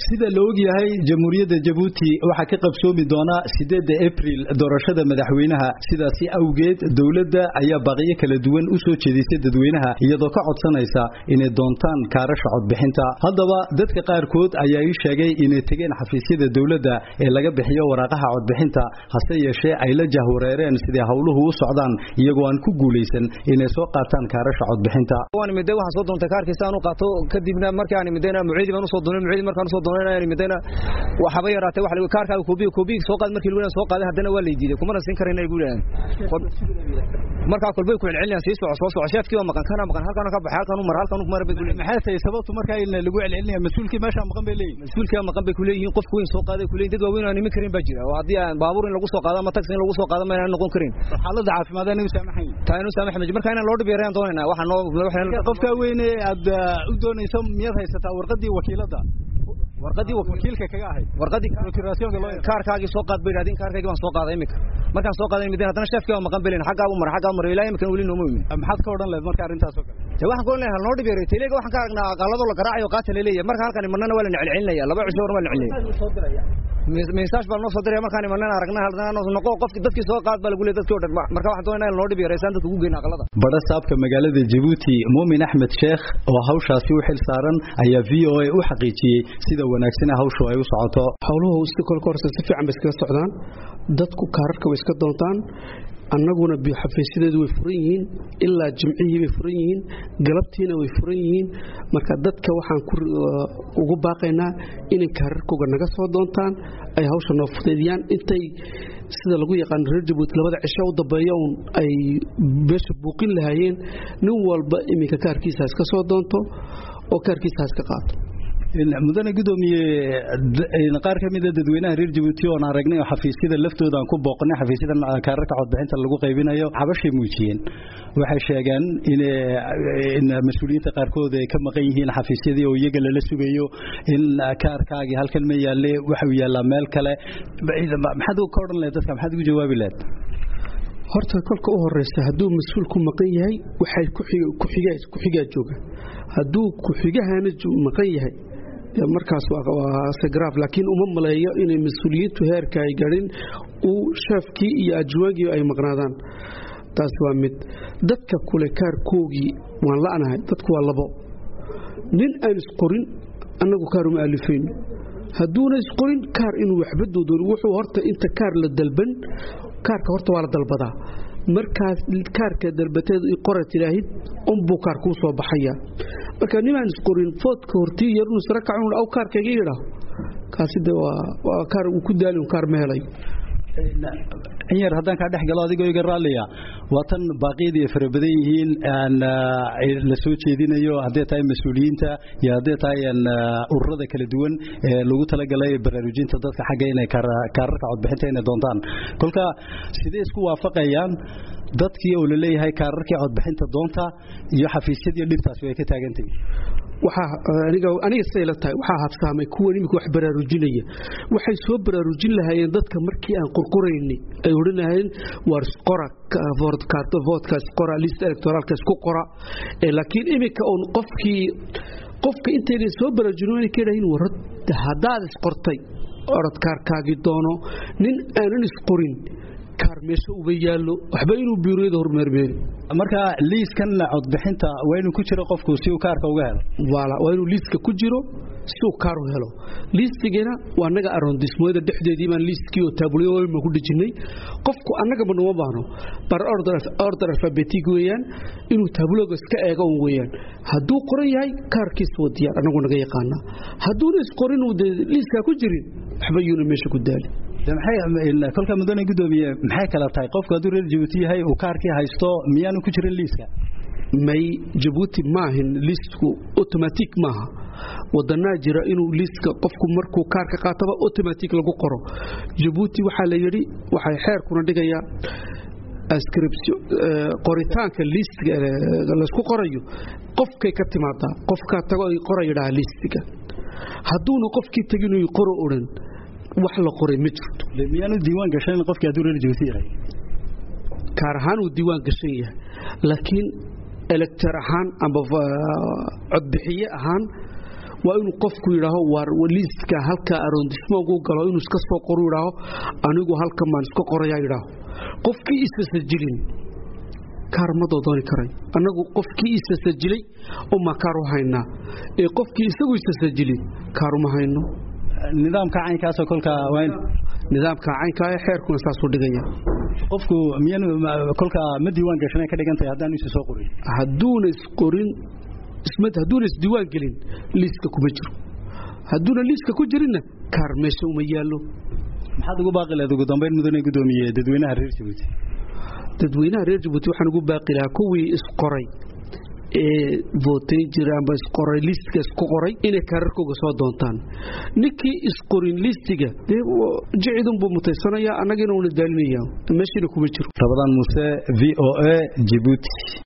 sida la og yahay jamhuuriyadda Djibouti waxa ka qabsoomi doona 8 April doorashada madaxweynaha sidaasi awgeed dawladda ayaa baqiyo kala duwan u soo jeedisay dadweynaha iyadoo ka codsanaysa inay doontaan kaarasha codbixinta haddaba dadka qaarkood ayaa ay sheegay inay tageen xafiisyada dawladda ee laga bixiyo waraaqaha codbixinta hase yeeshee ay la jahwareereen sidii hawluhu u socdaan iyagoo aan ku guuleysan inay soo qaataan kaarasha codbixinta waan midday waxa soo doontay kaarkiisa aan u qaato kadibna markaan midayna muciidi baan u soo doonay muciidi markaan u soo doonay midayna waxba yaraatay wax lagu kaarkaaga koobiga soo qaad markii lagu soo qaaday hadana waa la diiday kuma nasin kareen ay guulayaan marka kolbay ku celcelinayaan si soo sheefkii waa maqan halkan ka baxay halkan u mar bay guulayaan maxay tahay sababtu markaa in lagu celcelinayo mas'uulkii meesha maqan bay leeyihiin mas'uulkii maqan bay ku leeyihiin qof weyn soo qaaday ku leeyihiin dad waaweyn aan imin karin baa jira oo hadii aan baabuur in lagu soo qaado ama taxi in lagu soo qaado ma aan noqon karin xaaladda caafimaad aan u saamaxay taaynu saamaxay marka inaan loo dhibeeraan doonaynaa waxa noo qofka weyn ee aad u doonayso miyad haysataa warqadii wakiilada warqadii wakiilka kaga ahay warqadii procurationka loo kaarkaagi soo qaad bayraadin kaarkaagi waan soo qaaday imika markaan soo qaaday midna hadana sheefkii waa maqan beelin xagga u mar ilaa imika wali noo muumin maxaad ka oran leeyahay marka arintaas oo kale waxaan ku leeyahay loo dhibeeray telega waxaan ka aragnaa aqalado la garaacayo qaata leeyahay marka halkan marnana waa la celcelinaya laba cisho war waa la celcelinaya message baa noo soo diray markaan marnana aragnaa haldan noqo qofkii dadkii soo qaad baa lagu leeyahay dadkii oo dhan marka waxaan doonayaa in loo dhibeeray san dadku ugu geeyna aqalada bada saabka magaalada Djibouti Muumin Ahmed Sheikh oo hawshaasi u xil saaran ayaa VOA u xaqiijiyay sida wanaagsan hawshu ay u socoto hawluhu si korkorsa si fiican bay iska socdaan dadku kaararka way iska doontaan annaguna bi xafiisyadu way furan yihiin ilaa jimcihii way furan yihiin galabtiina way furan yihiin marka dadka waxaan ugu baaqaynaa inay kaararkooda naga soo doontaan ay hawsha noo fudeeyaan intay sida lagu yaqaan reer Djibouti labada cisho u dambeeyo ay beesha buuqin lahaayeen nin walba iminka kaarkiisa iska soo doonto oo kaarkiisa iska qaato mudane gudoomiye qaar ka mid ah dadweynaha reer Djibouti oo aan aragnay xafiisyada laftooda aan ku booqnay xafiisyada kaararka codbixinta lagu qaybinayo xabashay muujiyeen waxay sheegeen in mas'uuliyiinta qaarkood ay ka maqan yihiin xafiisyadii oo iyaga la sugayo in kaarkaagi halkan ma yaale waxa uu yaalaa meel kale maxaad u kordhan leedahay dadka maxaad ugu jawaabi leedahay horta kolka u horeysa haduu mas'uul ku maqan yahay waxay ku xigaa jooga haduu ku xigahana maqan yahay markaas waa sagraaf laakiin uma maleeyo inay mas'uuliyiintu heerka ay garin uu shafkii iyo ajwaagii ay maqnaadaan taas waa mid dadka kule kaarkoogii waan la'anahay dadku waa labo nin aan isqorin annagu kaar uma alifeen haduuna isqorin kaar inuu waxba doodo wuxuu horta inta kaar la dalban kaarka horta waa la dalbadaa markaas kaarka dalbateed i qorat ilaahid buu kaar ku soo baxaya marka nimaan isqorin foodka hortii yar inuu sara kacun aw kaarkayga yidhaah kaasida waa kaar uu ku daalin kaar ma helayo yar haddaan ka dhex galo adigoo iga raaliya watan baaqiyada farabadan yihiin aan la soo jeedinayo haddii tahay mas'uuliyiinta iyo haddii tahay ururada kala duwan ee lagu talagalay baraarujinta dadka xagga inay kaararka codbixinta inay doontaan kolka sidee isku waafaqayaan dadkii oo la leeyahay kaararkii codbixinta doonta iyo xafiisyadii dhibtaas way ka taagantahay waxa aniga sayla tahay waxa habsaamay kuwa nimika wax baraarujinaya waxay soo baraarujin lahaayeen dadka markii aan qorqoraynay ay oranayeen war qora vote qora list electoralka isku qora laakiin imika on qofka intay soo baraarujinayeen keenayn warad hadaad isqortay orad kaarkaagi doono nin aanan isqorin kaar meesha uba yaalo waxba inuu biirooda hormeermeeri marka liiskan codbixinta waa inuu ku jiro qofku si uu kaarka uga helo waa inuu liiska ku jiro si uu kaar u helo liistigana waa naga arrondissement dhexdeedii baan liiskii oo taabuliyo ma ku dhijinay qofku annaga ma noo baahno bar order alphabetic weeyaan inuu taabuliyo iska eego weeyaan haduu qoran yahay kaarkiisa wadiya anagu naga yaqaana haduu isqorin uu liiska ku jirin waxba yuna meesha ku daali maxay kolka mudane gudoomiye maxay kala tahay qofka haduu reer Djibouti yahay uu kaarkii haysto miyaanu ku jirin liiska may Djibouti maahin liisku automatic maaha wadana jira inuu liiska qofku markuu kaarka qaataba automatic lagu qoro Djibouti waxa la yiri waxay xeerkuna dhigaya inscription qoritaanka liiska la isku qorayo qofkay ka timaada qofka tago ay qoraydaa liiska haduuna qofkii tagin uu qoro oran wax la qoray ma jirto miyaanu diiwaan gashan qofkii haduu reer Djibouti yahay kaar ahaan uu diiwaan gashan yahay laakiin elector ahaan ama codbixiye ahaan waa inuu qofku yidhaaho war liiska halka arrondissement ugu galo inuu iska soo qoro yidhaaho anigu halka maan iska qorayaa yidhaaho qofkii isa sajilin kaar ma dooni karay annagu qofkii isa sajilay uma kaar u haynaa ee qofkii isagu isa sajilin kaar uma hayno nidaamka caynkaas oo kolka wayn nidaamka caynka ee xeerkuna saas u dhigaya qofku miyaan kolka ma diiwaan gashanay ka dhigantay haddaan isu soo qorin hadduuna is qorin hadduuna is diiwaan gelin liiska kuma jiro hadduuna liiska ku jirinna kaar meesha uma yaallo maxaad ugu baaqi lahayd ugu dambeyn mudane gudoomiye dadweynaha reer Jabuuti waxaan ugu baaqi lahaa kuwii isqoray ee vootay jiraan bas qoray liiska isku qoray inay kaararkooga soo doontaan ninkii isqorin liistiga jicidun buu mutaysanaya annagina una daalinaya meeshina kuma jiro Rabadaan Muuse VOA Djibouti